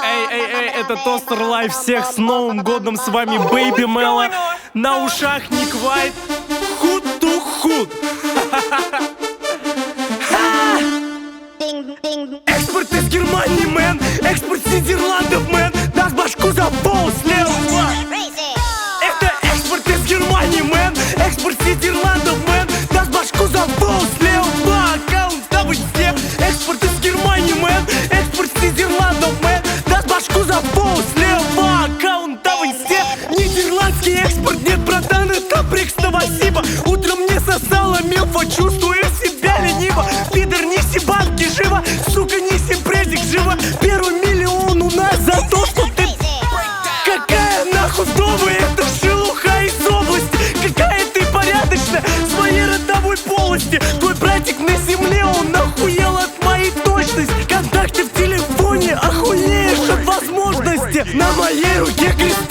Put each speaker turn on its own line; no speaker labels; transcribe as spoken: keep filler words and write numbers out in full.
Эй, эй, эй, это Тостер Лайф, всех с Новым годом, с вами Бэйби Мело. На ушах Ник Вайт, худ ту худ. Экспорт из Германии, мэн, экспорт с Нидерландов, мэн. Даст башку за пол слева. Это экспорт из Германии, мэн, экспорт с Нидерландов, мэн. Даст башку за пол слева. Аккаунт дабл ю си. Экспорт из Германии, мэн, экспорт с Нидерландов, мэн. Даст башку за пол слева. Аккаунт дабл ю си. Нидерландский экспорт, нет, братан, это прикс, спасибо. Утром мне сосало мелфа, чувствую себя лениво. Пидор, неси банки, живо, сука, неси презик, живо. Первый миллион у нас за то, что ты... Какая нахуй вдова, это шелуха из области. Какая ты порядочная, в своей родовой полости. Твой братик на земле, он охуел от моей точности. Контакты в телефоне, охуеешь от возможности. На моей руке крест.